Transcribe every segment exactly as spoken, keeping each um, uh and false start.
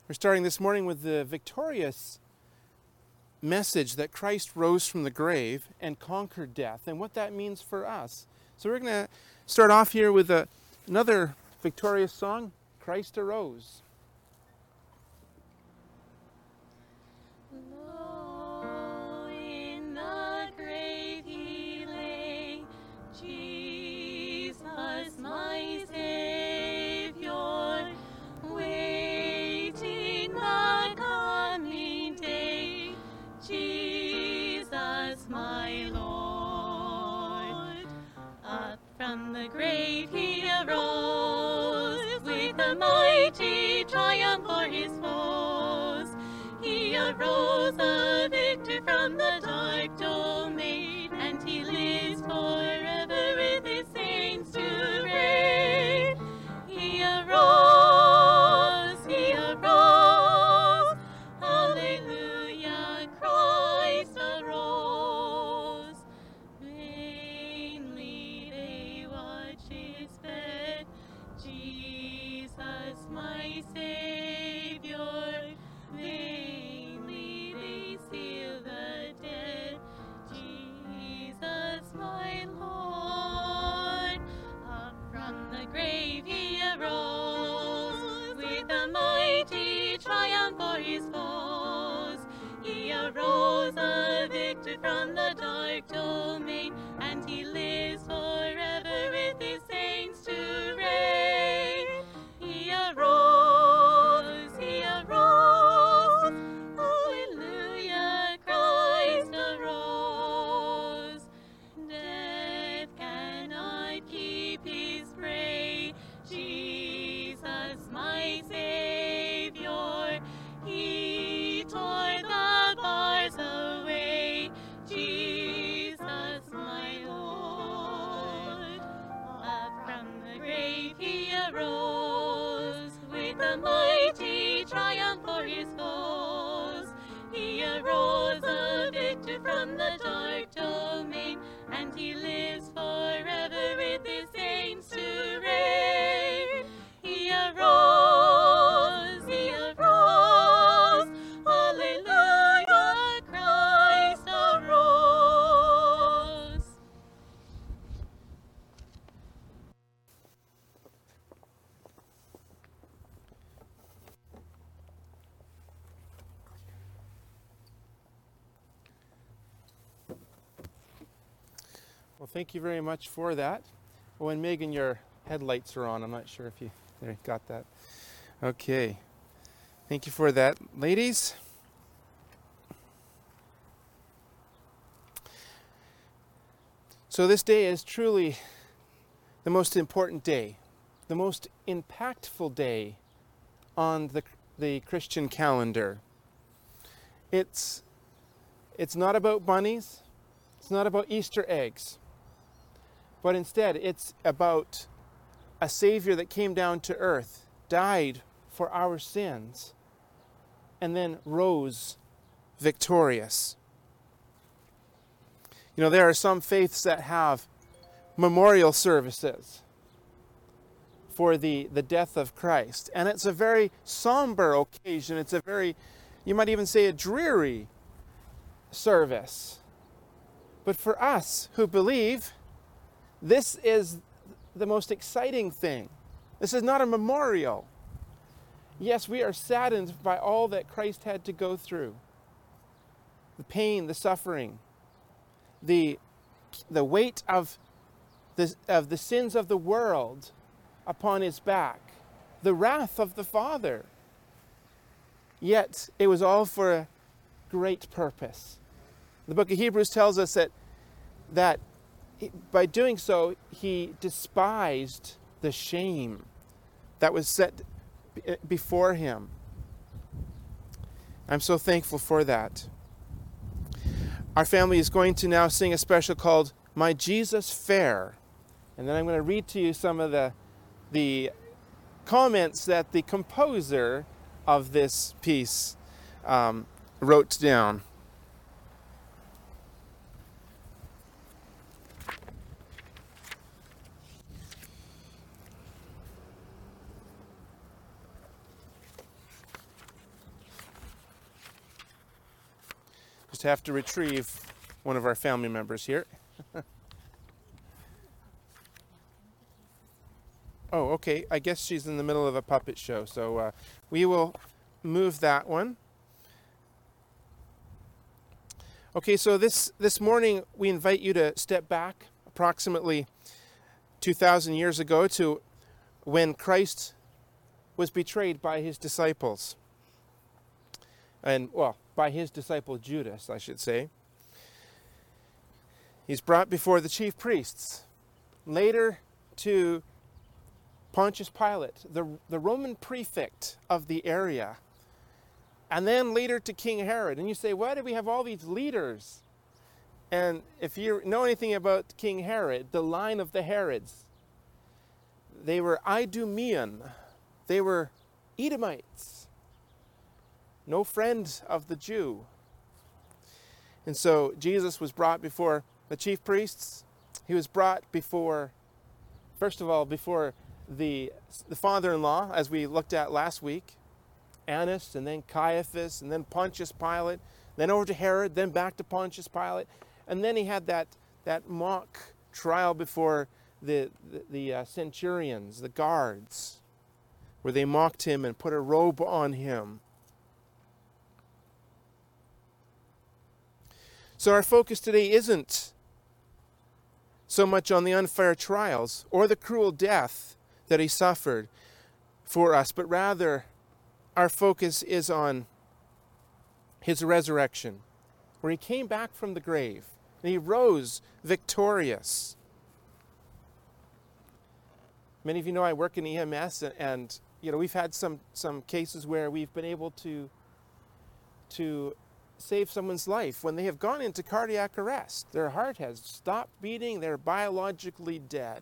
We're starting this morning with the victorious message that Christ rose from the grave and conquered death and what that means for us. So we're going to start off here with a, another victorious song, Christ Arose. Low in the grave he lay, Jesus my Savior, waiting the coming day, Jesus my Lord. Up from the grave he arose, with a mighty triumph for his foes. He arose a victor from the dark domain, and he lives forever with his saints to reign. He arose, he arose, hallelujah, Christ arose. Vainly they watch his bed, Jesus my Savior, vainly they seal the dead, Jesus my Lord. Up from the grave he arose, with a mighty triumph for his foes. He arose a victor from the dark domain, and he lives forever with his saints to reign. He arose, he arose, hallelujah, Christ arose. Death cannot keep his prey, Jesus my Savior, he tore the bars away, Jesus my Lord. Up from the grave he arose, with a mighty triumph for his foes. He arose a victor from the dark domain, and he lives forever with his saints to reign. He arose, he arose, hallelujah, Christ arose. Well, thank you very much for that. Oh, and Megan, your headlights are on. I'm not sure if you there, you got that. Okay. Thank you for that, ladies. So this day is truly the most important day, the most impactful day on the the Christian calendar. It's it's not about bunnies. It's not about Easter eggs. But instead, it's about a Savior that came down to earth, died for our sins, and then rose victorious. You know, there are some faiths that have memorial services for the, the death of Christ. And it's a very somber occasion. It's a very, you might even say, a dreary service. But for us who believe, this is the most exciting thing. This is not a memorial. Yes, we are saddened by all that Christ had to go through. The pain, the suffering, the, the weight of the, of the sins of the world upon his back, the wrath of the Father. Yet it was all for a great purpose. The book of Hebrews tells us that, that by doing so, he despised the shame that was set before him. I'm so thankful for that. Our family is going to now sing a special called My Jesus Fair. And then I'm going to read to you some of the, the comments that the composer of this piece um, wrote down. have to retrieve one of our family members here. Oh, okay. I guess she's in the middle of a puppet show, so uh, we will move that one. Okay, so this, this morning we invite you to step back approximately two thousand years ago to when Christ was betrayed by his disciples. And, well, by his disciple Judas, I should say. He's brought before the chief priests, later to Pontius Pilate, the, the Roman prefect of the area, and then later to King Herod. And you say, why do we have all these leaders? And if you know anything about King Herod, the line of the Herods, they were Idumean. They were Edomites. No friend of the Jew. And so Jesus was brought before the chief priests. He was brought before, first of all, before the, the father-in-law, as we looked at last week, Annas, and then Caiaphas, and then Pontius Pilate, then over to Herod, then back to Pontius Pilate. And then he had that, that mock trial before the, the, the uh, centurions, the guards, where they mocked him and put a robe on him. So our focus today isn't so much on the unfair trials or the cruel death that he suffered for us, but rather our focus is on his resurrection, where he came back from the grave and he rose victorious. Many of you know I work in E M S, and, and you know we've had some some cases where we've been able to to save someone's life when they have gone into cardiac arrest. Their heart has stopped beating, they're biologically dead.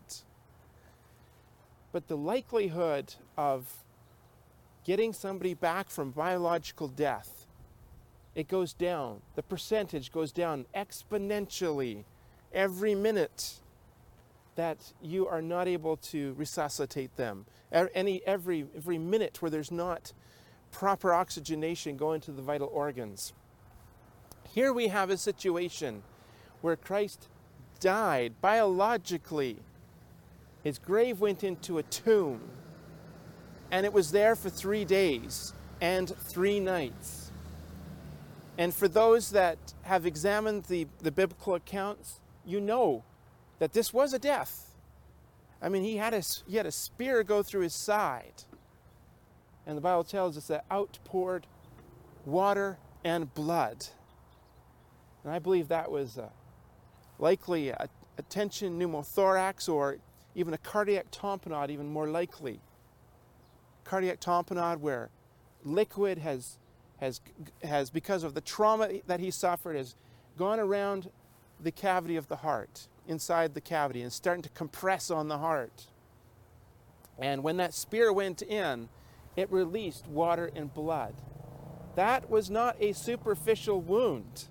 But the likelihood of getting somebody back from biological death, it goes down. The percentage goes down exponentially every minute that you are not able to resuscitate them. Any, every, every minute where there's not proper oxygenation going to the vital organs. Here we have a situation where Christ died biologically. His grave went into a tomb, and it was there for three days and three nights. And for those that have examined the, the biblical accounts, you know that this was a death. I mean, he had a, he had a spear go through his side. And the Bible tells us that out poured water and blood. And I believe that was uh, likely a, a tension pneumothorax, or even a cardiac tamponade, even more likely. Cardiac tamponade where liquid has, has, has, because of the trauma that he suffered, has gone around the cavity of the heart, inside the cavity, and starting to compress on the heart. And when that spear went in, it released water and blood. That was not a superficial wound.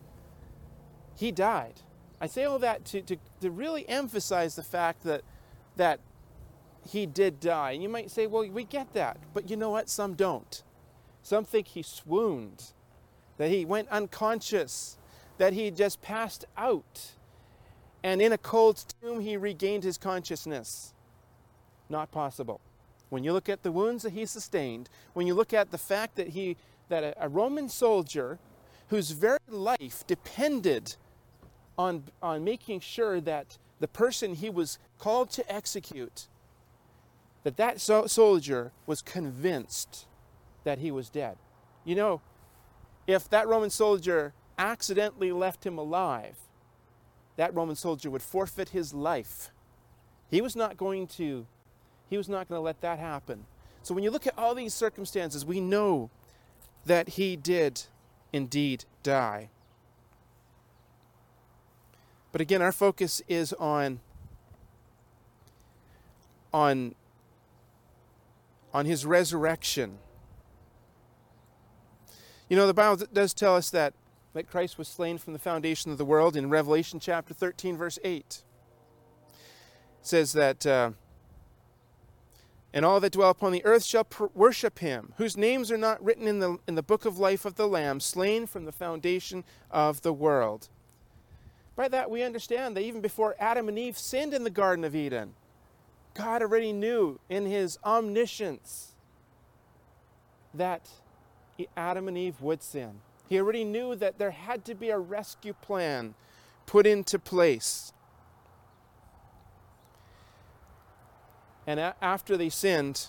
He died. I say all that to, to, to really emphasize the fact that, that he did die. And you might say, well, we get that. But you know what? Some don't. Some think he swooned, that he went unconscious, that he just passed out. And in a cold tomb, he regained his consciousness. Not possible. When you look at the wounds that he sustained, when you look at the fact that he, that a, a Roman soldier whose very life depended on, on making sure that the person he was called to execute, that that so soldier was convinced that he was dead. You know, if that Roman soldier accidentally left him alive, that Roman soldier would forfeit his life. He was not going to, he was not going to let that happen. So when you look at all these circumstances, we know that he did indeed die. But again, our focus is on, on, on his resurrection. You know, the Bible does tell us that, that Christ was slain from the foundation of the world in Revelation chapter thirteen, verse eight. It says that uh, And all that dwell upon the earth shall pr- worship him, whose names are not written in the, in the book of life of the Lamb, slain from the foundation of the world. By that we understand that even before Adam and Eve sinned in the Garden of Eden, God already knew in his omniscience that Adam and Eve would sin. He already knew that there had to be a rescue plan put into place. And a- after they sinned,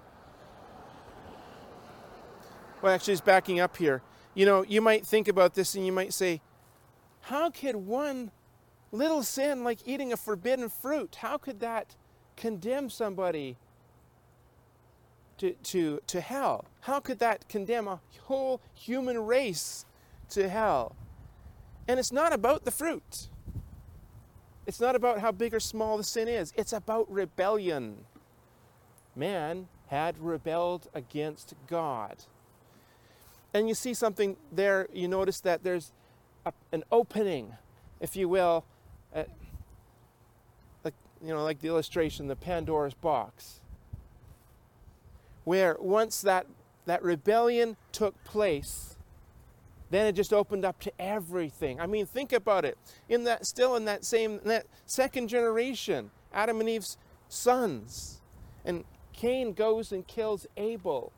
well, actually, it's backing up here. You know, you might think about this and you might say, how could one little sin like eating a forbidden fruit, how could that condemn somebody to, to, to hell? How could that condemn a whole human race to hell? And it's not about the fruit. It's not about how big or small the sin is. It's about rebellion. Man had rebelled against God. And you see something there, you notice that there's a, an opening, if you will, uh, like, you know, like the illustration, the Pandora's box, where once that, that rebellion took place, then it just opened up to everything. I mean, think about it. In that, still in that same, in that second generation, Adam and Eve's sons, and Cain goes and kills Abel.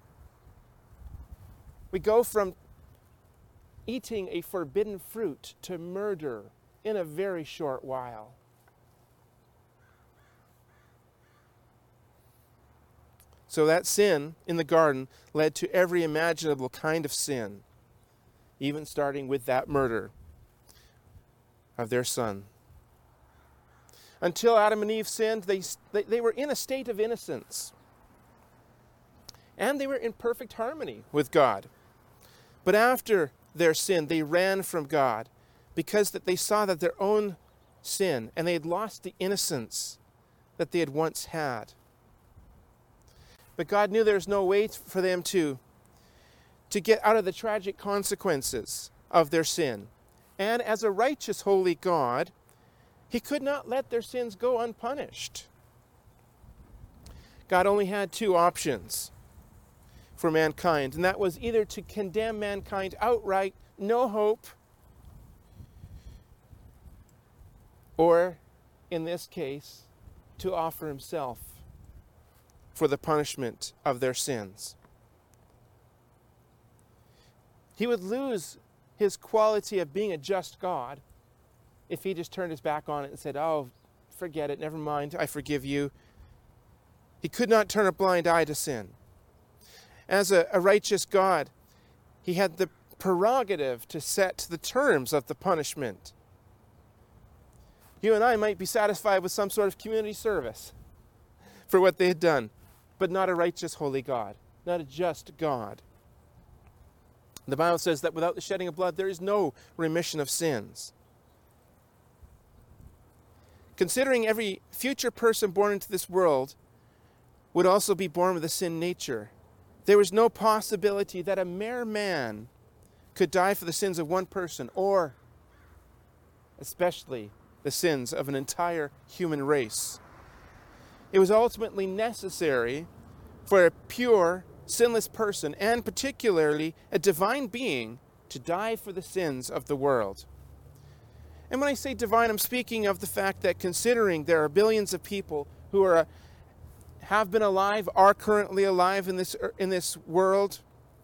We go from eating a forbidden fruit to murder in a very short while. So that sin in the garden led to every imaginable kind of sin, even starting with that murder of their son. Until Adam and Eve sinned, they, they, they were in a state of innocence. And they were in perfect harmony with God. But after their sin, they ran from God because that they saw that their own sin, and they had lost the innocence that they had once had. But God knew there was no way for them to, to get out of the tragic consequences of their sin. And as a righteous, holy God, he could not let their sins go unpunished. God only had two options for mankind, and that was either to condemn mankind outright, no hope, or, in this case, to offer himself for the punishment of their sins. He would lose his quality of being a just God if he just turned his back on it and said, oh, forget it, never mind, I forgive you. He could not turn a blind eye to sin. As a, a righteous God, he had the prerogative to set the terms of the punishment. You and I might be satisfied with some sort of community service for what they had done, but not a righteous, holy God, not a just God. The Bible says that without the shedding of blood, there is no remission of sins. Considering every future person born into this world would also be born with a sin nature, there was no possibility that a mere man could die for the sins of one person, or especially the sins of an entire human race. It was ultimately necessary for a pure, sinless person, and particularly a divine being, to die for the sins of the world. And when I say divine, I'm speaking of the fact that considering there are billions of people who are have been alive, are currently alive in this in this world,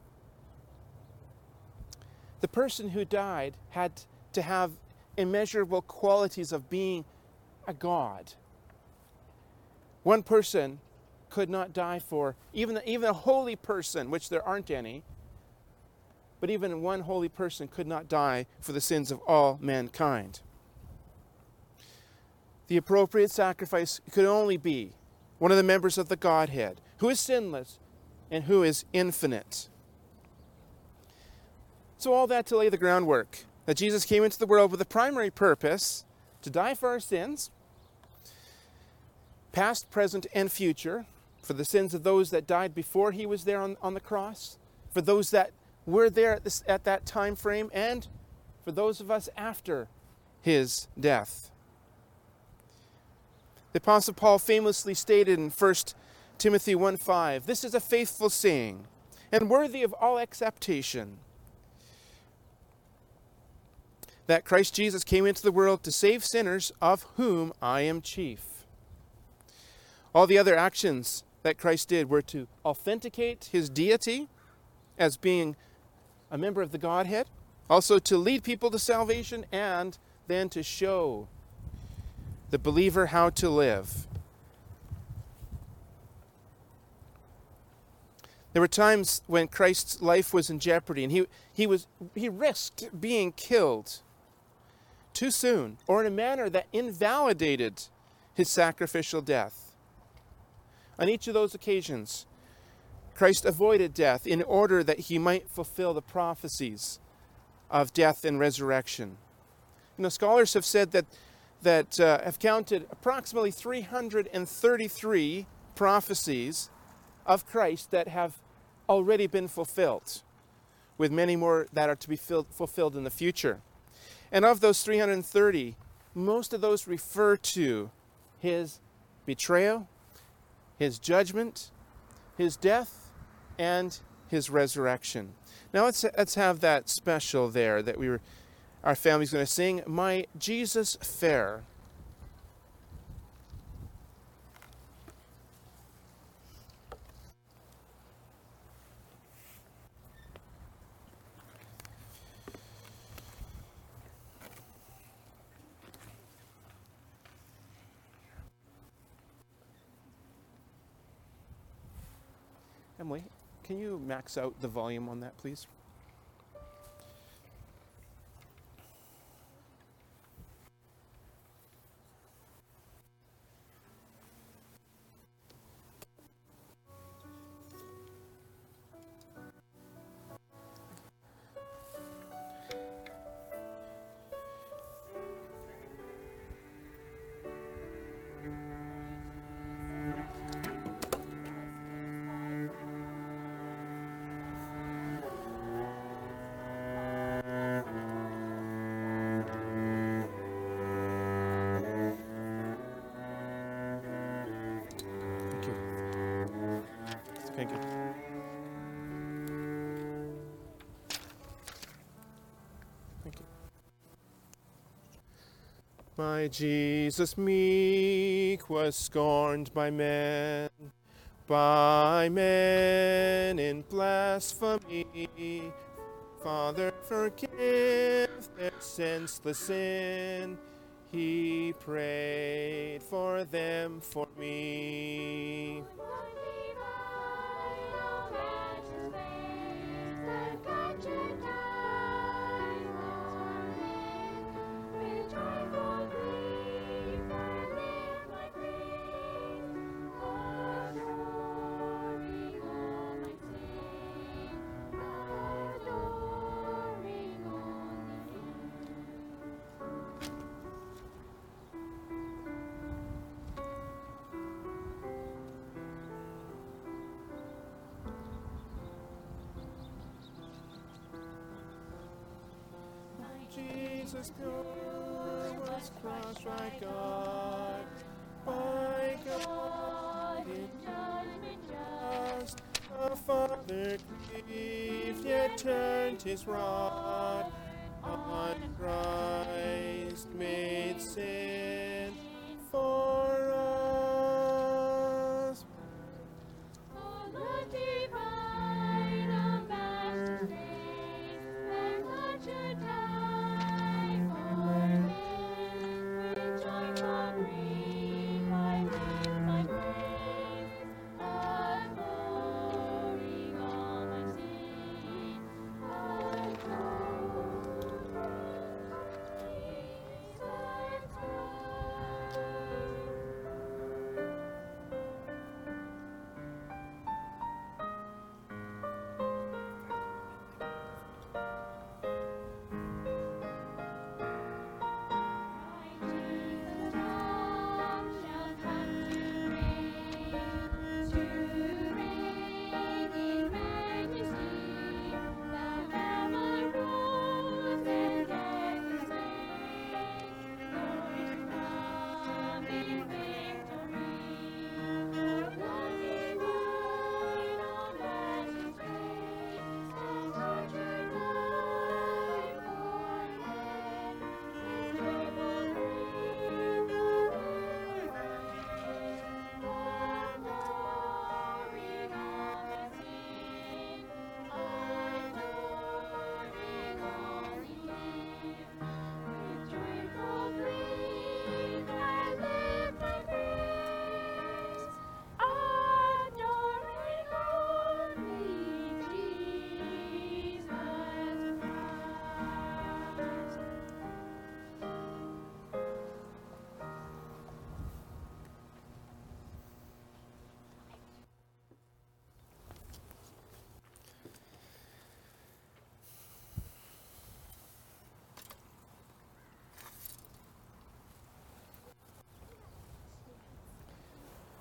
the person who died had to have immeasurable qualities of being a god. One person could not die for, even, even a holy person, which there aren't any, but even one holy person could not die for the sins of all mankind. The appropriate sacrifice could only be one of the members of the Godhead, who is sinless and who is infinite. So all that to lay the groundwork, that Jesus came into the world with a primary purpose to die for our sins, past, present, and future, for the sins of those that died before he was there on, on the cross, for those that were there at, this, at that time frame, and for those of us after his death. The Apostle Paul famously stated in First Timothy one five, this is a faithful saying and worthy of all acceptation, that Christ Jesus came into the world to save sinners, of whom I am chief. All the other actions that Christ did were to authenticate his deity as being a member of the Godhead, also to lead people to salvation, and then to show the believer how to live. There were times when Christ's life was in jeopardy, and he, he, was, he risked being killed too soon, or in a manner that invalidated his sacrificial death. On each of those occasions, Christ avoided death in order that he might fulfill the prophecies of death and resurrection. You know, scholars have said that, that uh, have counted approximately three hundred thirty-three prophecies of Christ that have already been fulfilled, with many more that are to be filled, fulfilled in the future. And of those three hundred thirty, most of those refer to his betrayal, his judgment, his death, and his resurrection. Now let's let's have that special there that we were, our family's going to sing, My Jesus Fair. Emily, can you max out the volume on that, please? Thank you. Thank you. My Jesus meek was scorned by men, by men in blasphemy. Father, forgive their senseless sin. He prayed for them for me. Jesus was crushed by God, by God in judgment just. The Father grieved, yet turned his rod on Christ, made sin for us. Oh, the divine ambassador, and such a time for men, which I can bring, I lift my praise, adoring all my sin, adoring Jesus Christ.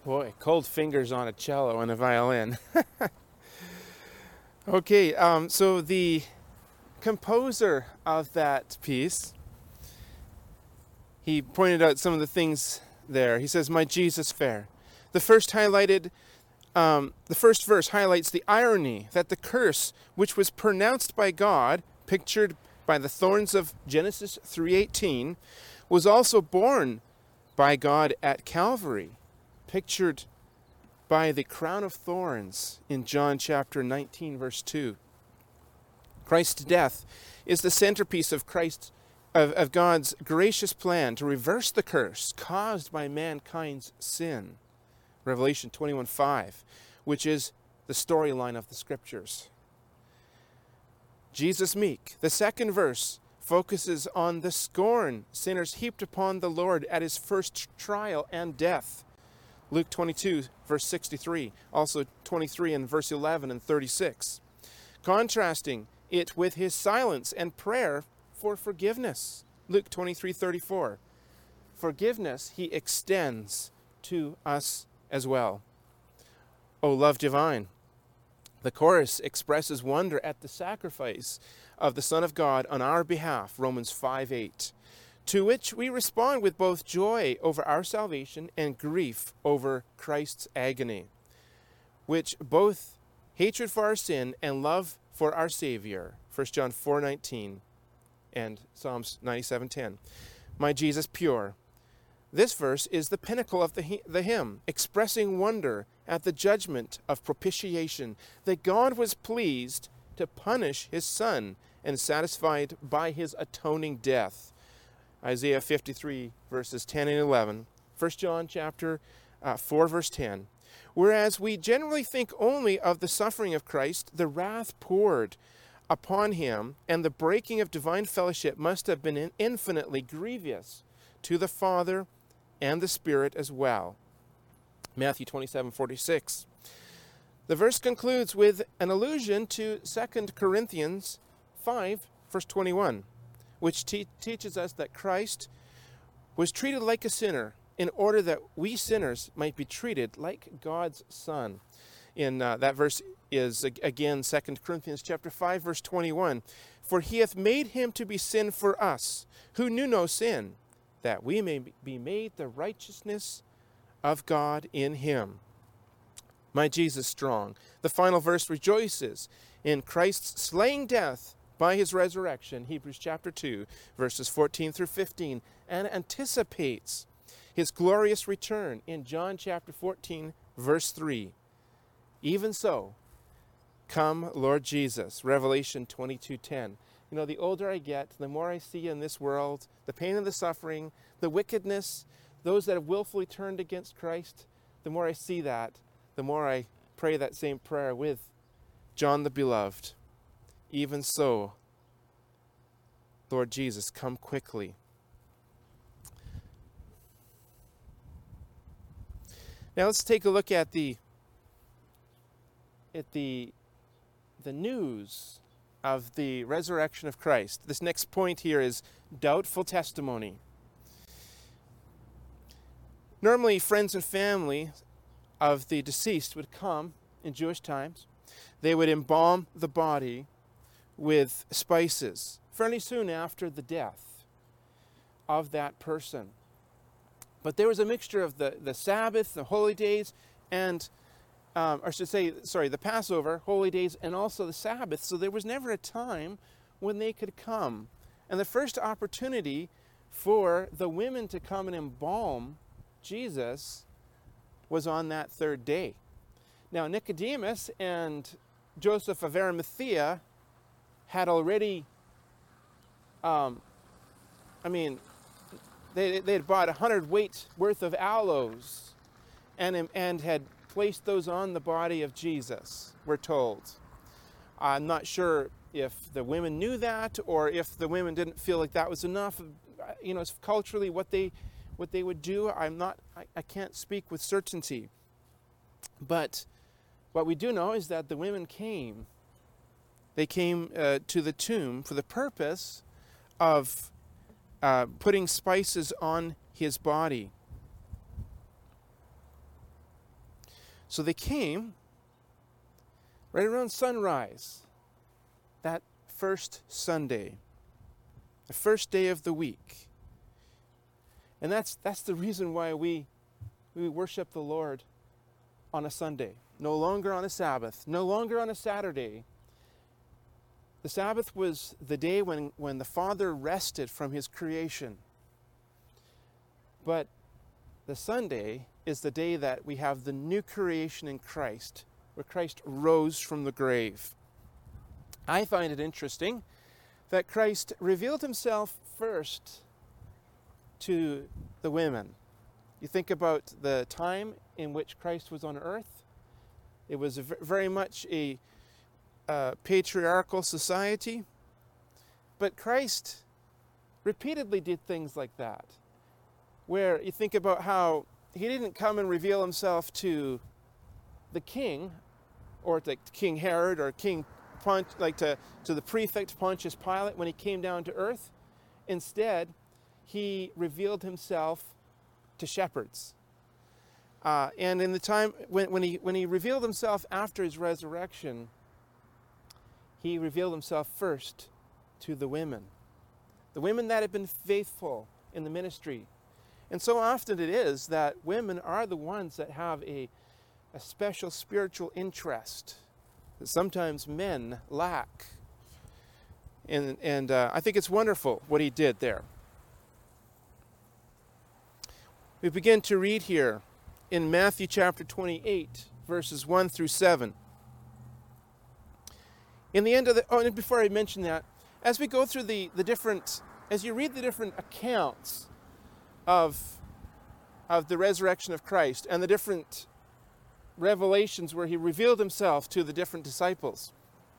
Boy, cold fingers on a cello and a violin. Okay, um, so the composer of that piece, he pointed out some of the things there. He says, "My Jesus fair." The first highlighted, um, the first verse highlights the irony that the curse which was pronounced by God, pictured by the thorns of Genesis three eighteen, was also borne by God at Calvary, pictured by the crown of thorns in John chapter nineteen, verse two. Christ's death is the centerpiece of Christ's of, of God's gracious plan to reverse the curse caused by mankind's sin. Revelation twenty-one five, which is the storyline of the scriptures. Jesus meek. The second verse focuses on the scorn sinners heaped upon the Lord at his first trial and death. Luke twenty-two, verse sixty-three, also twenty-three and verse eleven and thirty-six. Contrasting it with his silence and prayer for forgiveness. Luke twenty-three thirty-four. Forgiveness he extends to us as well. O love divine. The chorus expresses wonder at the sacrifice of the Son of God on our behalf, Romans five eight, to which we respond with both joy over our salvation and grief over Christ's agony, which both hatred for our sin and love for our Savior, First John four nineteen and Psalms ninety-seven ten. My Jesus pure. This verse is the pinnacle of the, the hymn, expressing wonder at the judgment of propitiation, that God was pleased to punish his Son and satisfied by his atoning death. Isaiah fifty-three, verses ten and eleven, First John chapter uh, four, verse ten. Whereas we generally think only of the suffering of Christ, the wrath poured upon him and the breaking of divine fellowship must have been infinitely grievous to the Father and the Spirit as well. Matthew twenty-seven forty-six. The verse concludes with an allusion to Second Corinthians five, verse twenty-one, which te- teaches us that Christ was treated like a sinner in order that we sinners might be treated like God's Son. In uh, that verse is again Second Corinthians chapter five, verse twenty-one. For he hath made him to be sin for us, who knew no sin, that we may be made the righteousness of God in him. My Jesus strong. The final verse rejoices in Christ's slaying death by his resurrection, Hebrews chapter two, verses fourteen through fifteen, and anticipates his glorious return in John chapter fourteen, verse three. Even so, come, Lord Jesus, Revelation twenty-two ten. You know, the older I get, the more I see in this world, the pain and the suffering, the wickedness, those that have willfully turned against Christ, the more I see that, the more I pray that same prayer with John the Beloved. Even so, Lord Jesus, come quickly. Now let's take a look at the at the the news of the resurrection of Christ. This next point here is doubtful testimony. Normally, friends and family of the deceased would come in Jewish times. They would embalm the body with spices fairly soon after the death of that person. But there was a mixture of the, the Sabbath, the holy days, and Um, or I should say, sorry, the Passover, holy days, and also the Sabbath. So there was never a time when they could come. And the first opportunity for the women to come and embalm Jesus was on that third day. Now, Nicodemus and Joseph of Arimathea had already, um, I mean, they, they had bought a hundred weights worth of aloes and, and had placed those on the body of Jesus, we're told. I'm not sure if the women knew that or if the women didn't feel like that was enough. You know, it's culturally what they what they would do. I'm not, I, I can't speak with certainty. But what we do know is that the women came. They came uh, to the tomb for the purpose of uh, putting spices on his body. So they came right around sunrise, that first Sunday, the first day of the week. And that's that's the reason why we we worship the Lord on a Sunday, no longer on a Sabbath, no longer on a Saturday. The Sabbath was the day when, when the Father rested from his creation. But the Sunday is the day that we have the new creation in Christ, where Christ rose from the grave. I find it interesting that Christ revealed himself first to the women. You think about the time in which Christ was on earth. It was a v- very much a uh, patriarchal society. But Christ repeatedly did things like that, where you think about how he didn't come and reveal himself to the king, or to King Herod, or King Pont, like to, to the prefect Pontius Pilate when he came down to earth. Instead, he revealed himself to shepherds. Uh, and in the time when, when he when he revealed himself after his resurrection, he revealed himself first to the women. The women that had been faithful in the ministry. And so often it is that women are the ones that have a, a special spiritual interest that sometimes men lack. And, and uh, I think it's wonderful what he did there. We begin to read here in Matthew chapter twenty-eight, verses one through seven. In the end of the, oh, and before I mention that, as we go through the, the different, as you read the different accounts of, of the resurrection of Christ and the different revelations where he revealed himself to the different disciples,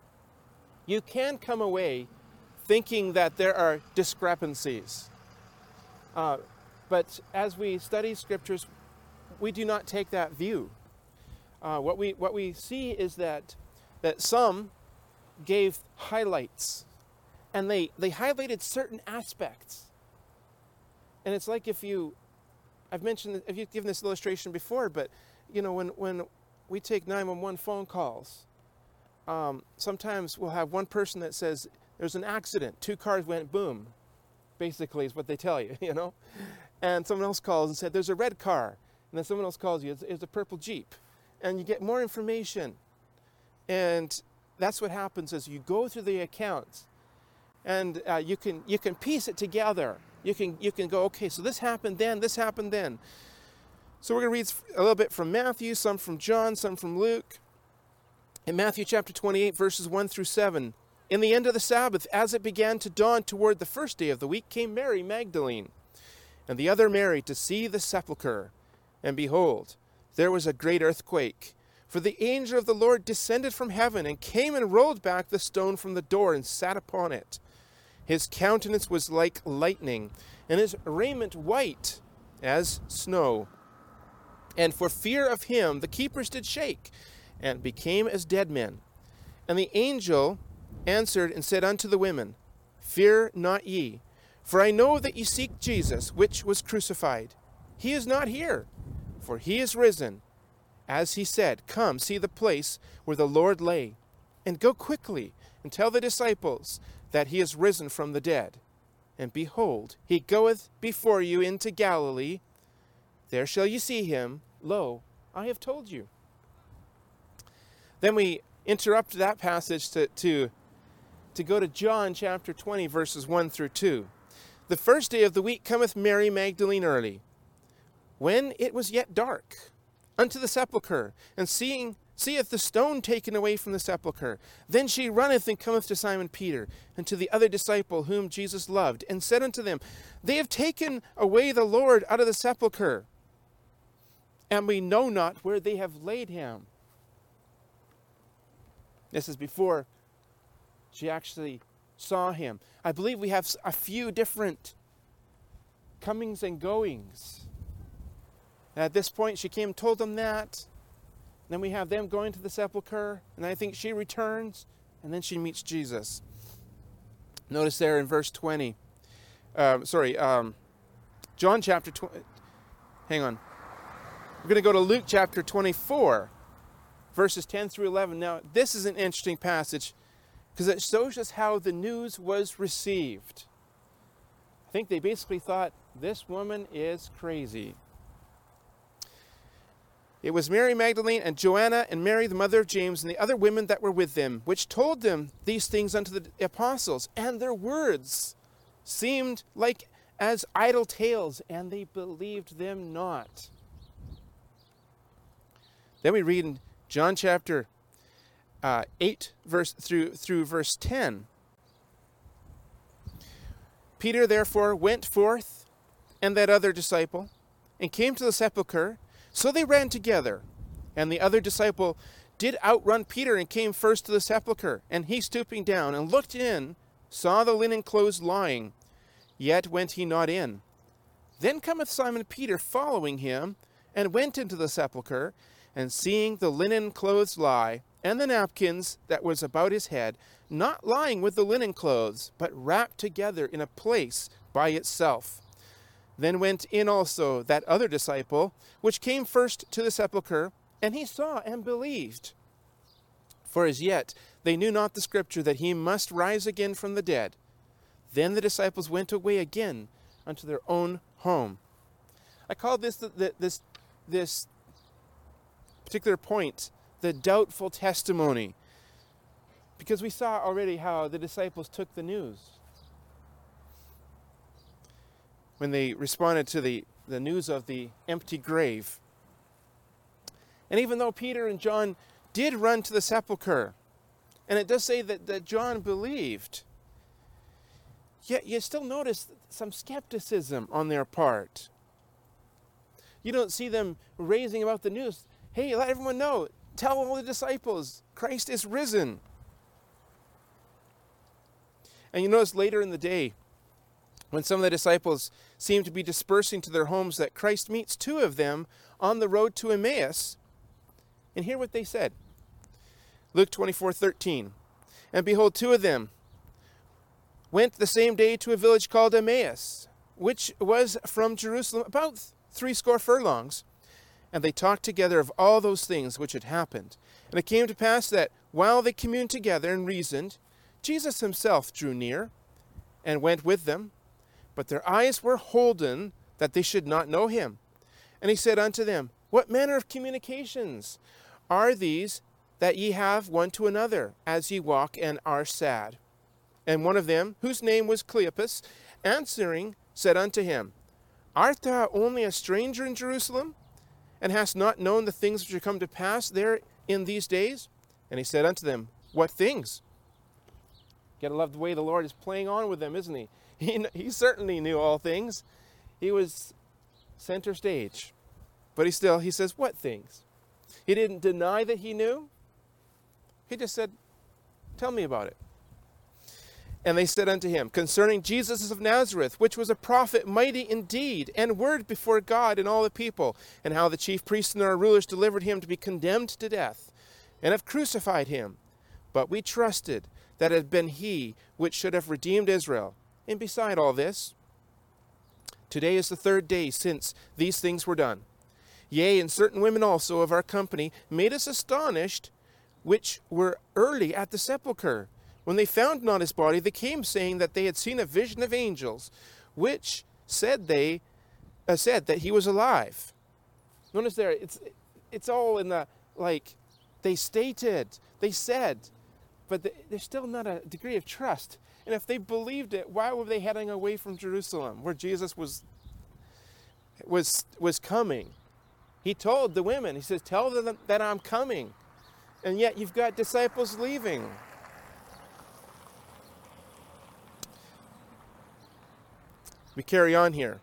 you can come away thinking that there are discrepancies. Uh, but as we study scriptures, we do not take that view. Uh, what we what we see is that that some gave highlights, and they they highlighted certain aspects. And it's like if you, I've mentioned, if you've given this illustration before, but you know, when when we take nine one one phone calls, um, sometimes we'll have one person that says there's an accident, two cars went boom, basically is what they tell you, you know, and someone else calls and said there's a red car. And then someone else calls you, it's, it's a purple Jeep. And you get more information. And that's what happens as you go through the accounts. And uh, you can you can piece it together. You can, you can go, okay, so this happened then, this happened then. So we're going to read a little bit from Matthew, some from John, some from Luke. In Matthew chapter twenty-eight, verses one through seven. In the end of the Sabbath, as it began to dawn toward the first day of the week, came Mary Magdalene and the other Mary to see the sepulchre. And behold, there was a great earthquake, for the angel of the Lord descended from heaven and came and rolled back the stone from the door and sat upon it. His countenance was like lightning, and his raiment white as snow. And for fear of him the keepers did shake, and became as dead men. And the angel answered and said unto the women, Fear not ye, for I know that ye seek Jesus, which was crucified. He is not here, for he is risen. As he said, Come, see the place where the Lord lay, and go quickly and tell the disciples that he is risen from the dead. And behold, he goeth before you into Galilee. There shall you see him. Lo, I have told you. Then we interrupt that passage to, to, to go to John chapter twenty, verses one through two. The first day of the week cometh Mary Magdalene early, when it was yet dark, unto the sepulchre, and seeing seeth the stone taken away from the sepulchre. Then she runneth and cometh to Simon Peter, and to the other disciple whom Jesus loved, and said unto them, They have taken away the Lord out of the sepulchre, and we know not where they have laid him. This is before she actually saw him. I believe we have a few different comings and goings. At this point, she came and told them that. Then we have them going to the sepulchre, and I think she returns, and then she meets Jesus. Notice there in verse twenty. Uh, sorry, um, John chapter twenty. Hang on. We're going to go to Luke chapter twenty-four, verses ten through eleven. Now, this is an interesting passage because it shows us how the news was received. I think they basically thought, this woman is crazy. It was Mary Magdalene and Joanna and Mary, the mother of James, and the other women that were with them, which told them these things unto the apostles. And their words seemed like as idle tales, and they believed them not. Then we read in John chapter uh, eight, verse through through verse ten. Peter therefore went forth, and that other disciple, and came to the sepulchre. So they ran together, and the other disciple did outrun Peter and came first to the sepulchre. And he, stooping down and looked in, saw the linen clothes lying, yet went he not in. Then cometh Simon Peter following him, and went into the sepulchre, and seeing the linen clothes lie, and the napkins that was about his head, not lying with the linen clothes, but wrapped together in a place by itself. Then went in also that other disciple, which came first to the sepulchre, and he saw and believed. For as yet they knew not the scripture that he must rise again from the dead. Then the disciples went away again unto their own home. I call this the, the, this this particular point the doubtful testimony, because we saw already how the disciples took the news. When they responded to the, the news of the empty grave. And even though Peter and John did run to the sepulchre, and it does say that, that John believed, yet you still notice some skepticism on their part. You don't see them raising about the news. Hey, let everyone know. Tell all the disciples, Christ is risen. And you notice later in the day, when some of the disciples seem to be dispersing to their homes, that Christ meets two of them on the road to Emmaus. And hear what they said. Luke twenty-four thirteen. And behold, two of them went the same day to a village called Emmaus, which was from Jerusalem about threescore furlongs. And they talked together of all those things which had happened. And it came to pass that while they communed together and reasoned, Jesus himself drew near and went with them. But their eyes were holden that they should not know him. And he said unto them, What manner of communications are these that ye have one to another, as ye walk and are sad? And one of them, whose name was Cleopas, answering, said unto him, Art thou only a stranger in Jerusalem, and hast not known the things which are come to pass there in these days? And he said unto them, What things? You gotta love the way the Lord is playing on with them, isn't he? He, he certainly knew all things. He was center stage. But he still, he says, what things? He didn't deny that he knew. He just said, tell me about it. And they said unto him, Concerning Jesus of Nazareth, which was a prophet mighty in deed and word before God and all the people, and how the chief priests and our rulers delivered him to be condemned to death, and have crucified him. But we trusted that it had been he which should have redeemed Israel. And beside all this, today is the third day since these things were done. Yea, and certain women also of our company made us astonished, which were early at the sepulchre. When they found not his body, they came saying that they had seen a vision of angels, which said they uh, said that he was alive. Notice there, it's it's all in the, like, they stated, they said, but the, there's still not a degree of trust. And if they believed it, why were they heading away from Jerusalem, where Jesus was was was coming? He told the women, he says, tell them that I'm coming. And yet you've got disciples leaving. We carry on here.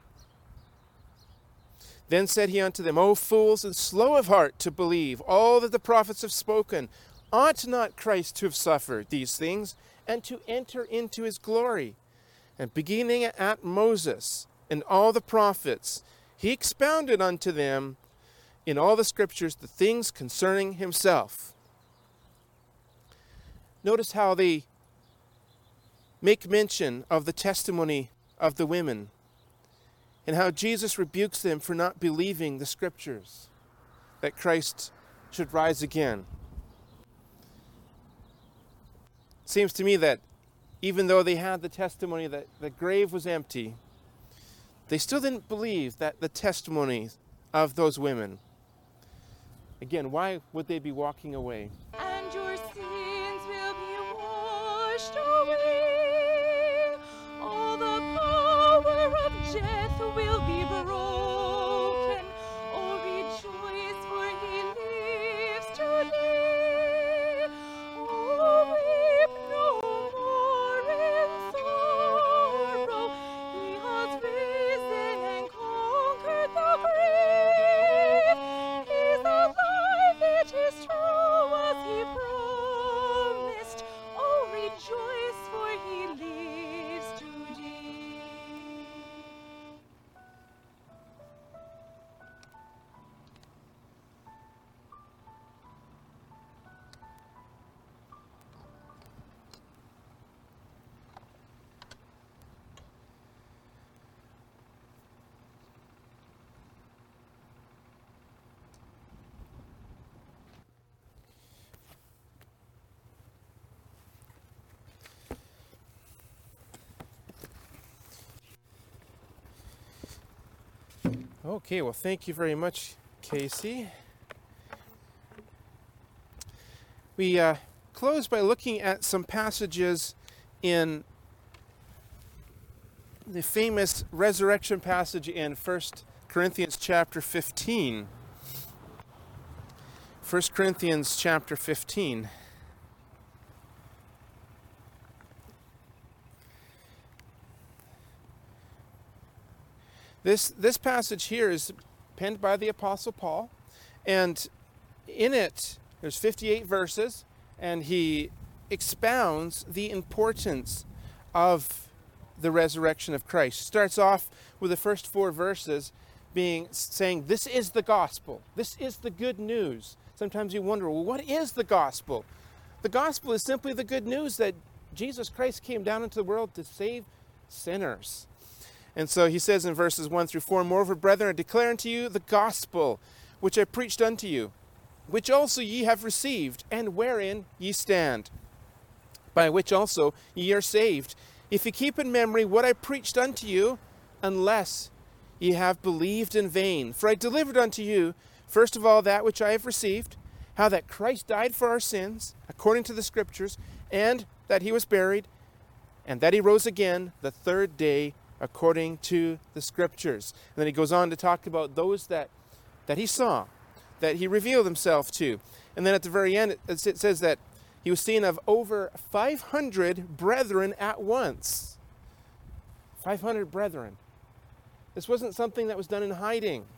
Then said he unto them, O fools, and slow of heart to believe all that the prophets have spoken. Ought not Christ to have suffered these things, and to enter into his glory? And beginning at Moses and all the prophets, he expounded unto them in all the scriptures the things concerning himself. Notice how they make mention of the testimony of the women, and how Jesus rebukes them for not believing the scriptures that Christ should rise again. seems to me that even though they had the testimony that the grave was empty, they still didn't believe that the testimony of those women. Again, why would they be walking away? And your sins will be washed away. All the power of death will be broken. Oh, rejoice, for he lives today. Oh, weep no more in sorrow. He has risen and conquered the grave. He's alive, it is true as he promised. Oh, rejoice, for he lives today. Okay, well, thank you very much, Casey. We uh, close by looking at some passages in the famous resurrection passage in First Corinthians chapter fifteen. First Corinthians chapter fifteen. This, this passage here is penned by the Apostle Paul, and in it there's fifty-eight verses, and he expounds the importance of the resurrection of Christ. Starts off with the first four verses being saying, this is the gospel. This is the good news. Sometimes you wonder, well, what is the gospel? The gospel is simply the good news that Jesus Christ came down into the world to save sinners. And so he says in verses one through four, moreover, brethren, I declare unto you the gospel which I preached unto you, which also ye have received, and wherein ye stand, by which also ye are saved, if ye keep in memory what I preached unto you, unless ye have believed in vain. For I delivered unto you, first of all, that which I have received, how that Christ died for our sins, according to the Scriptures, and that he was buried, and that he rose again the third day, according to the Scriptures. And then he goes on to talk about those that, that he saw, that he revealed himself to. And then at the very end, it says that he was seen of over five hundred brethren at once. five hundred brethren. This wasn't something that was done in hiding.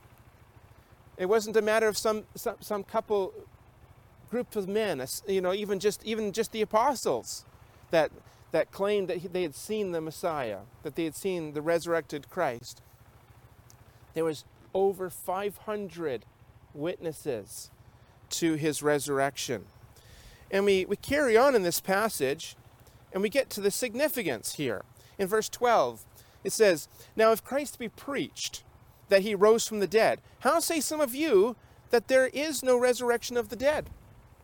It wasn't a matter of some, some, some couple group of men, you know, even just, even just the apostles that that claimed that they had seen the Messiah, that they had seen the resurrected Christ. There was over five hundred witnesses to his resurrection. And we, we carry on in this passage, and we get to the significance here. In verse twelve, it says, now if Christ be preached that he rose from the dead, how say some of you that there is no resurrection of the dead?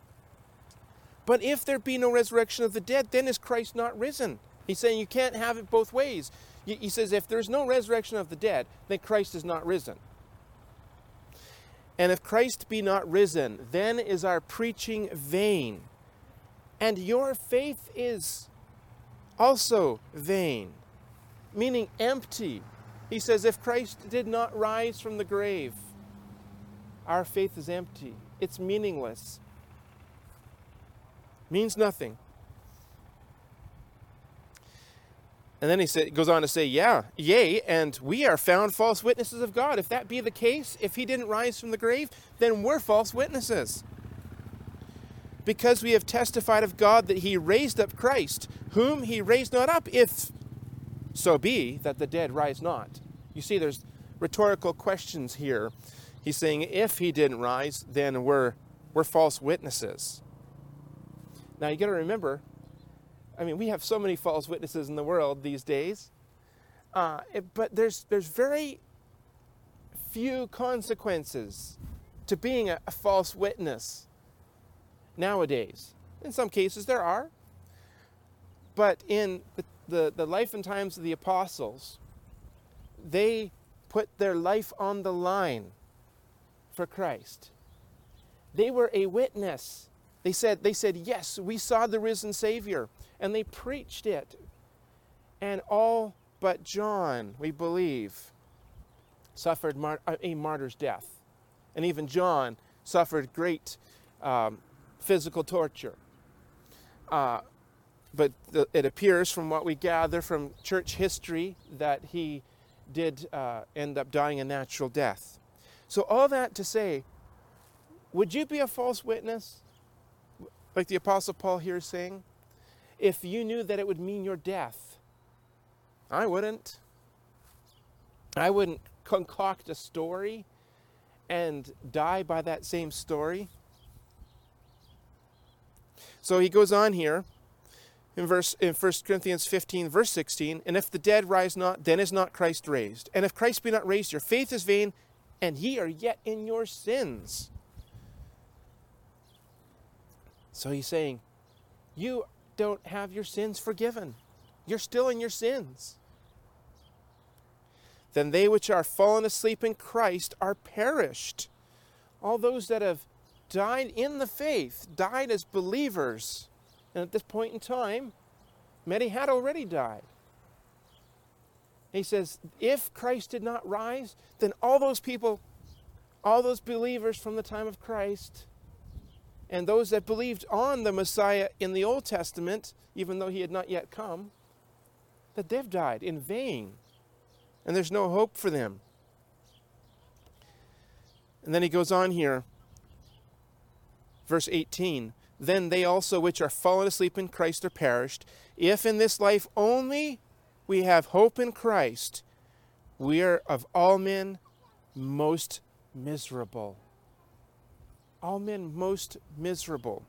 But if there be no resurrection of the dead, then is Christ not risen? He's saying you can't have it both ways. He says if there's no resurrection of the dead, then Christ is not risen. And if Christ be not risen, then is our preaching vain, and your faith is also vain, meaning empty. He says if Christ did not rise from the grave, our faith is empty. It's meaningless. Means nothing. And then he say, goes on to say, yeah, yea, and we are found false witnesses of God. If that be the case, if he didn't rise from the grave, then we're false witnesses. Because we have testified of God that he raised up Christ, whom he raised not up, if so be that the dead rise not. You see, there's rhetorical questions here. He's saying if he didn't rise, then we're, we're false witnesses. Now, you got to remember, I mean, we have so many false witnesses in the world these days, uh, it, but there's, there's very few consequences to being a, a false witness nowadays. In some cases there are, But in the, the, the life and times of the apostles, they put their life on the line for Christ. They were a witness. They said, they said, yes, we saw the risen Savior. And they preached it. And all but John, we believe, suffered mar- a martyr's death. And even John suffered great um, physical torture. Uh, but the, it appears from what we gather from church history that he did uh, end up dying a natural death. So all that to say, would you be a false witness, like the Apostle Paul here is saying, if you knew that it would mean your death? I wouldn't. I wouldn't concoct a story and die by that same story. So he goes on here in verse in First Corinthians fifteen, verse sixteen, and if the dead rise not, then is not Christ raised. And if Christ be not raised, your faith is vain, and ye are yet in your sins. So he's saying, you don't have your sins forgiven. You're still in your sins. Then they which are fallen asleep in Christ are perished. All those that have died in the faith, died as believers. And at this point in time, many had already died. He says, if Christ did not rise, then all those people, all those believers from the time of Christ, and those that believed on the Messiah in the Old Testament, even though he had not yet come, that they've died in vain. And there's no hope for them. And then he goes on here, verse eighteen, then they also which are fallen asleep in Christ are perished. If in this life only we have hope in Christ, we are of all men most miserable. All men most miserable.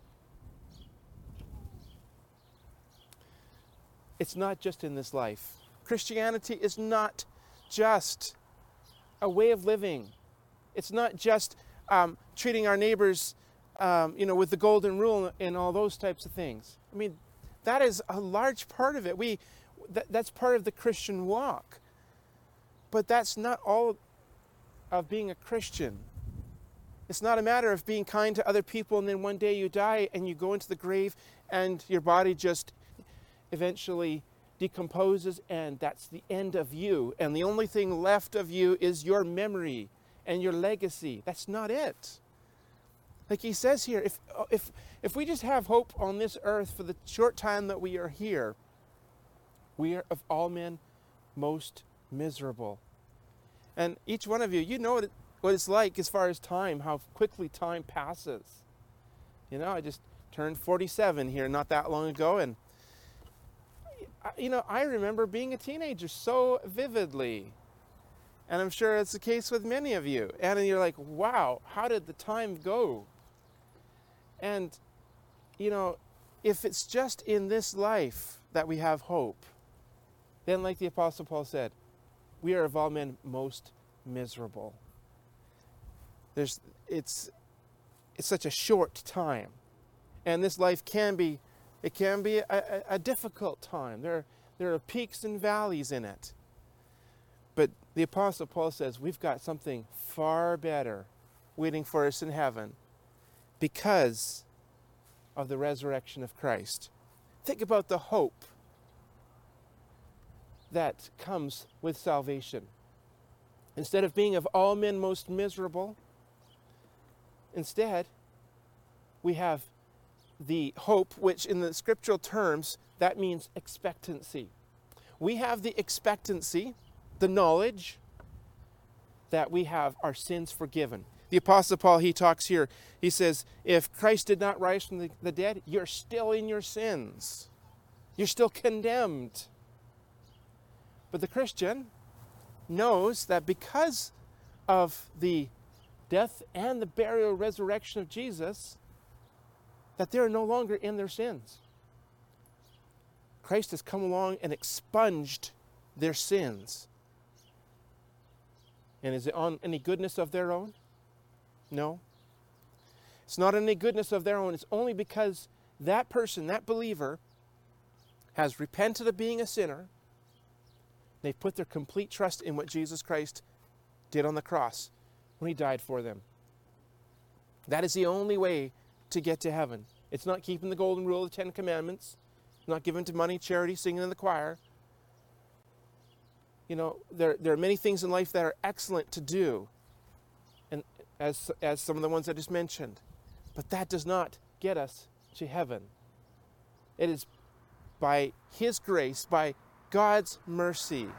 It's not just in this life. Christianity is not just a way of living. It's not just um, treating our neighbors um, you know, with the golden rule and all those types of things. I mean, that is a large part of it. We, th- that's part of the Christian walk. But that's not all of being a Christian. It's not a matter of being kind to other people and then one day you die and you go into the grave and your body just eventually decomposes and that's the end of you. And the only thing left of you is your memory and your legacy. That's not it. Like he says here, if, if, if we just have hope on this earth for the short time that we are here, we are of all men most miserable. And each one of you, you know what, it, what it's like as far as time, how quickly time passes. You know, I just turned forty-seven here not that long ago, and you know, I remember being a teenager so vividly. And I'm sure it's the case with many of you. And you're like, wow, how did the time go? And, you know, if it's just in this life that we have hope, then like the Apostle Paul said, we are of all men most miserable. There's, it's, it's such a short time. And this life can be It can be a, a, a difficult time. There, there are peaks and valleys in it. But the Apostle Paul says we've got something far better waiting for us in heaven because of the resurrection of Christ. Think about the hope that comes with salvation. Instead of being of all men most miserable, instead we have the hope, which in the scriptural terms, that means expectancy. We have the expectancy, the knowledge that we have our sins forgiven. The Apostle Paul, he talks here, he says, if Christ did not rise from the, the dead, you're still in your sins. You're still condemned. But the Christian knows that because of the death and the burial resurrection of Jesus, that they are no longer in their sins. Christ has come along and expunged their sins. And is it on any goodness of their own? No. It's not any goodness of their own. It's only because that person, that believer, has repented of being a sinner. They've put their complete trust in what Jesus Christ did on the cross when he died for them. That is the only way to get to heaven. It's not keeping the golden rule of the Ten Commandments. It's not giving to money, charity, singing in the choir. You know, there, there are many things in life that are excellent to do, and as, as some of the ones I just mentioned. But that does not get us to heaven. It is by his grace, by God's mercy,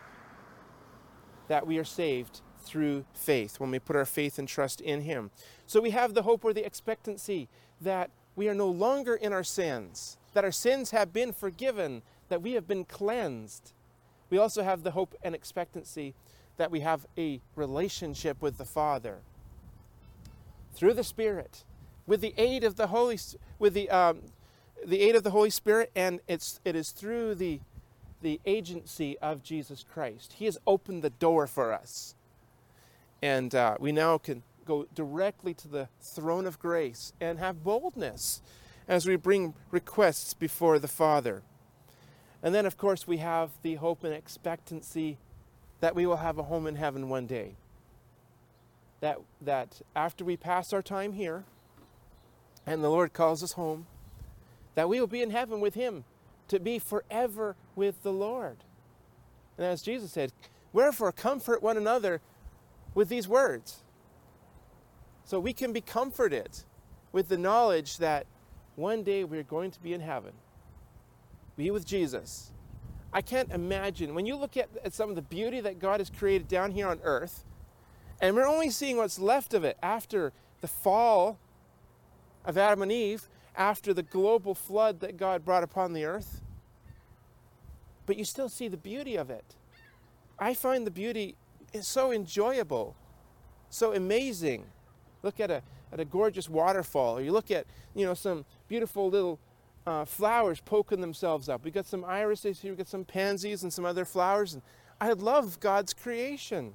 that we are saved through faith, when we put our faith and trust in him. So we have the hope or the expectancy that we are no longer in our sins, that our sins have been forgiven, that we have been cleansed. We also have the hope and expectancy that we have a relationship with the Father through the Spirit, with the aid of the Holy, with the um, the aid of the Holy Spirit, and it's it is through the the agency of Jesus Christ. He has opened the door for us, and uh, we now can go directly to the throne of grace and have boldness as we bring requests before the Father. And then, of course, we have the hope and expectancy that we will have a home in heaven one day. That, that after we pass our time here and the Lord calls us home, that we will be in heaven with him to be forever with the Lord. And as Jesus said, wherefore comfort one another with these words. So we can be comforted with the knowledge that one day we're going to be in heaven, be with Jesus. I can't imagine, when you look at, at some of the beauty that God has created down here on earth, and we're only seeing what's left of it after the fall of Adam and Eve, after the global flood that God brought upon the earth, but you still see the beauty of it. I find the beauty is so enjoyable, so amazing. Look at a at a gorgeous waterfall, or you look at, you know, some beautiful little uh, flowers poking themselves up. We got some irises here, we got some pansies and some other flowers, and I love God's creation.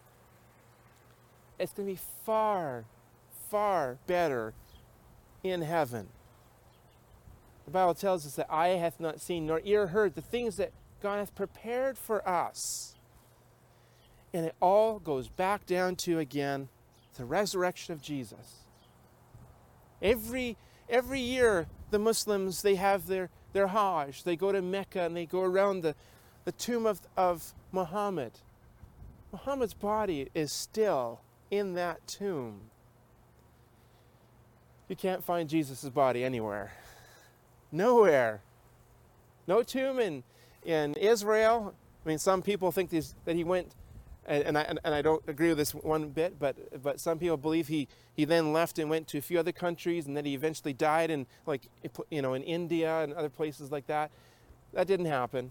It's going to be far, far better in heaven. The Bible tells us that eye hath not seen, nor ear heard the things that God hath prepared for us. And it all goes back down to, again, the resurrection of Jesus. Every every year, the Muslims, they have their, their Hajj. They go to Mecca and they go around the, the tomb of, of Muhammad. Muhammad's body is still in that tomb. You can't find Jesus' body anywhere. Nowhere. No tomb in, in Israel. I mean, some people think these, that he went, and, and, I, and, and I don't agree with this one bit, but, but some people believe he, he then left and went to a few other countries, and that he eventually died in, like, you know, in India and other places like that. That didn't happen.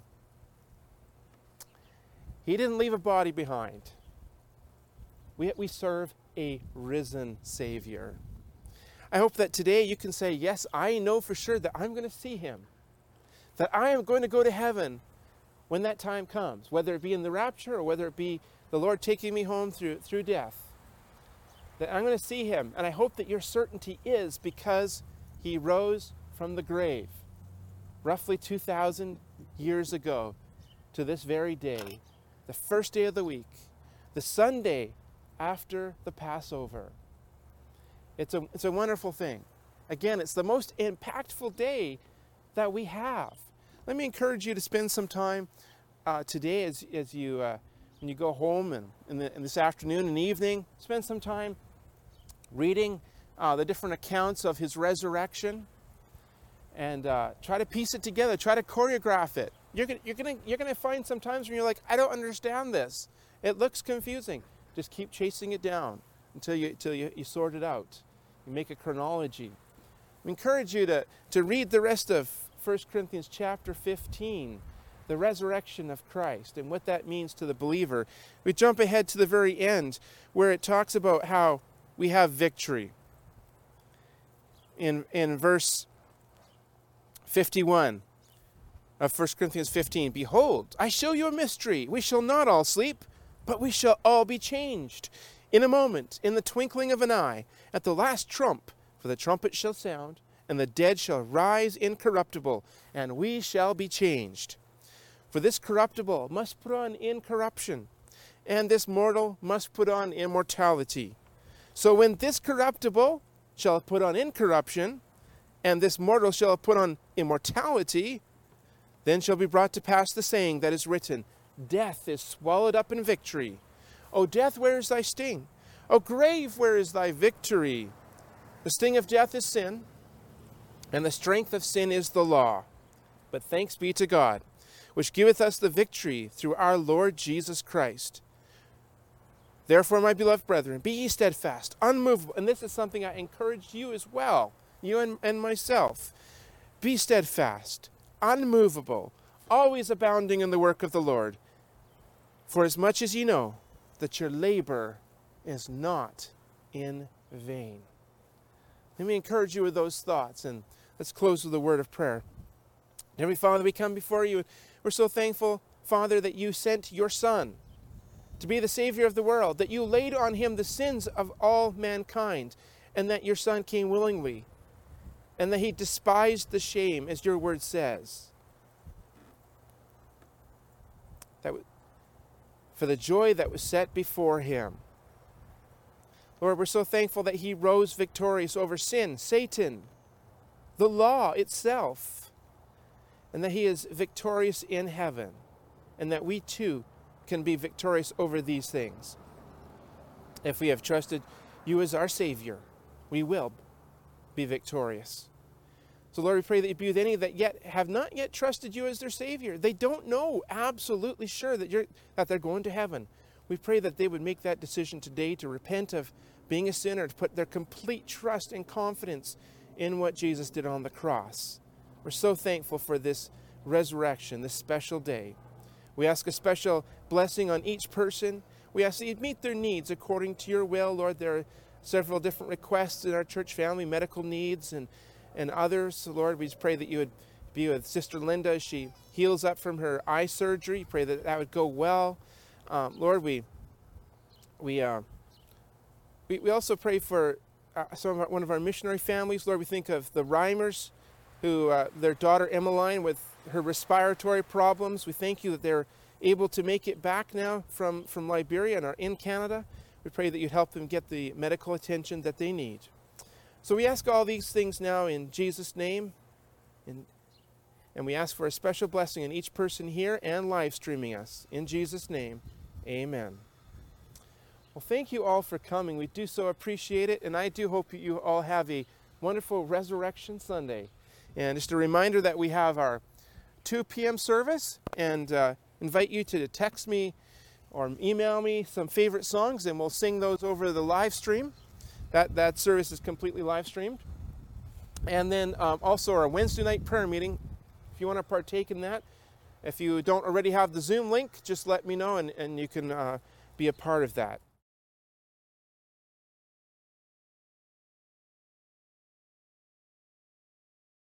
He didn't leave a body behind. We, we serve a risen Savior. I hope that today you can say, yes, I know for sure that I'm going to see him. That I am going to go to heaven when that time comes, whether it be in the rapture or whether it be the Lord taking me home through, through death. That I'm going to see him. And I hope that your certainty is because he rose from the grave roughly two thousand years ago to this very day, the first day of the week, the Sunday after the Passover. It's a, it's a wonderful thing. Again, it's the most impactful day that we have. Let me encourage you to spend some time uh, today as, as you, uh, when you go home and in, the, in this afternoon and evening, spend some time reading uh, the different accounts of his resurrection and uh, try to piece it together, try to choreograph it. You're gonna, you're gonna, you're gonna find some times when you're like, I don't understand this. It looks confusing. Just keep chasing it down until you, until you, you sort it out. You make a chronology. I encourage you to, to read the rest of First Corinthians chapter fifteen, the resurrection of Christ and what that means to the believer. We jump ahead to the very end where it talks about how we have victory. In, in verse fifty-one of First Corinthians fifteen, behold, I show you a mystery. We shall not all sleep, but we shall all be changed. In a moment, in the twinkling of an eye, at the last trump, for the trumpet shall sound, and the dead shall rise incorruptible, and we shall be changed. For this corruptible must put on incorruption, and this mortal must put on immortality. So when this corruptible shall put on incorruption, and this mortal shall put on immortality, then shall be brought to pass the saying that is written, Death is swallowed up in victory. O death, where is thy sting? O grave, where is thy victory? The sting of death is sin, and the strength of sin is the law. But thanks be to God, which giveth us the victory through our Lord Jesus Christ. Therefore, my beloved brethren, be ye steadfast, unmovable. And this is something I encourage you as well, you and, and myself. Be steadfast, unmovable, always abounding in the work of the Lord. For as much as ye know that your labor is not in vain. Let me encourage you with those thoughts, and let's close with a word of prayer. Heavenly Father, we come before you, and we're so thankful, Father, that you sent your Son to be the Savior of the world, that you laid on him the sins of all mankind, and that your Son came willingly, and that he despised the shame, as your word says. That for the joy that was set before him. Lord, we're so thankful that he rose victorious over sin, Satan, the law itself, and that he is victorious in heaven, and that we too can be victorious over these things. If we have trusted you as our Savior, we will be victorious. So Lord, we pray that you be with any that yet have not yet trusted you as their Savior. They don't know absolutely sure that you're that they're going to heaven. We pray that they would make that decision today to repent of being a sinner, to put their complete trust and confidence in what Jesus did on the cross. We're so thankful for this resurrection, this special day. We ask a special blessing on each person. We ask that you meet their needs according to your will, Lord. There are several different requests in our church family, medical needs and, and others. So Lord, we just pray that you would be with Sister Linda as she heals up from her eye surgery. Pray that that would go well. Um, Lord, we we, uh, we we also pray for uh, some of our, one of our missionary families. Lord, we think of the Reimers, who uh, their daughter Emmeline with her respiratory problems. We thank you that they're able to make it back now from, from Liberia and are in Canada. We pray that you'd help them get the medical attention that they need. So we ask all these things now in Jesus' name, and, and we ask for a special blessing in each person here and live streaming us. In Jesus' name, amen. Well, thank you all for coming. We do so appreciate it, and I do hope you all have a wonderful Resurrection Sunday. And just a reminder that we have our two p m service, and uh, invite you to text me or email me some favorite songs, and we'll sing those over the live stream. That, that service is completely live streamed. And then um, also our Wednesday night prayer meeting, if you want to partake in that. If you don't already have the Zoom link, just let me know, and, and you can uh, be a part of that.